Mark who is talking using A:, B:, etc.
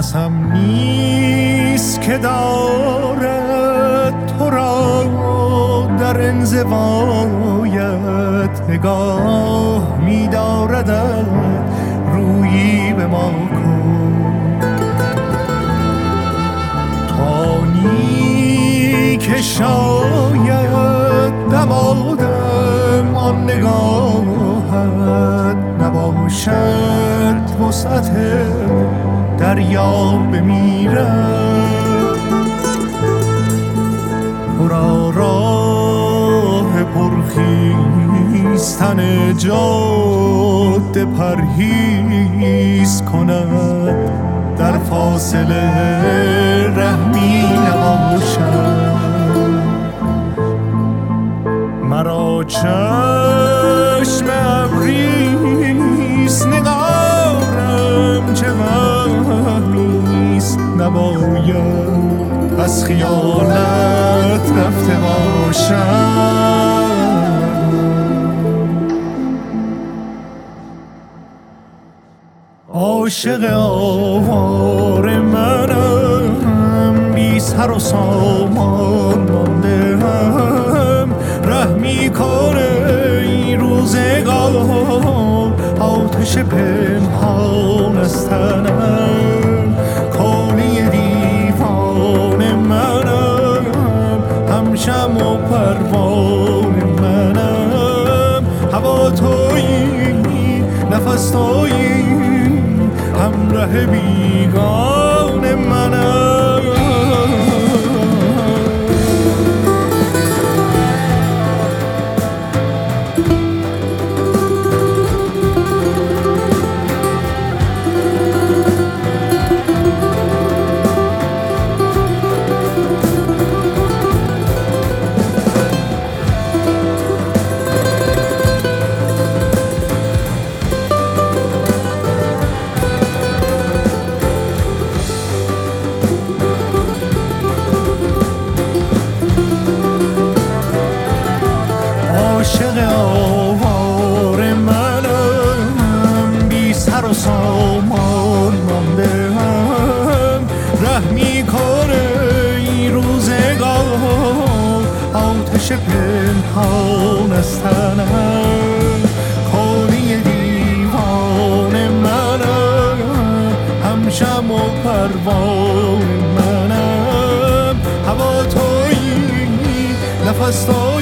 A: کسم نیست که دارد تو را در انزوایت، نگاه می داردت رویی به ما کن. تانی که شاید دمادم آن نگاهت نباشد وسعت دریا بمیرد. تو را راه پرخیستن جاده پرهیز کند، در فاصله رحمی نباشد. مرا چشم ابریست نگارم چه وحمیست، نباید از خیالت رفته باشم. عاشق آواره منم، بی سر و سامان مانده هم، رحمی کنه این روزگار آتش پنهان از تنم. کالی دیوان منم، هم شمع و پروان منم، هوا تویی نفس تویی همراه بیگان منم. عاشق آواره منم، بی سر و سامان مانده هم، رحمی کنه این روزگار آتش پنهان از تنم. کالی دیوان منم، هم شمع و پروان منم، هوا تویی نفس تویی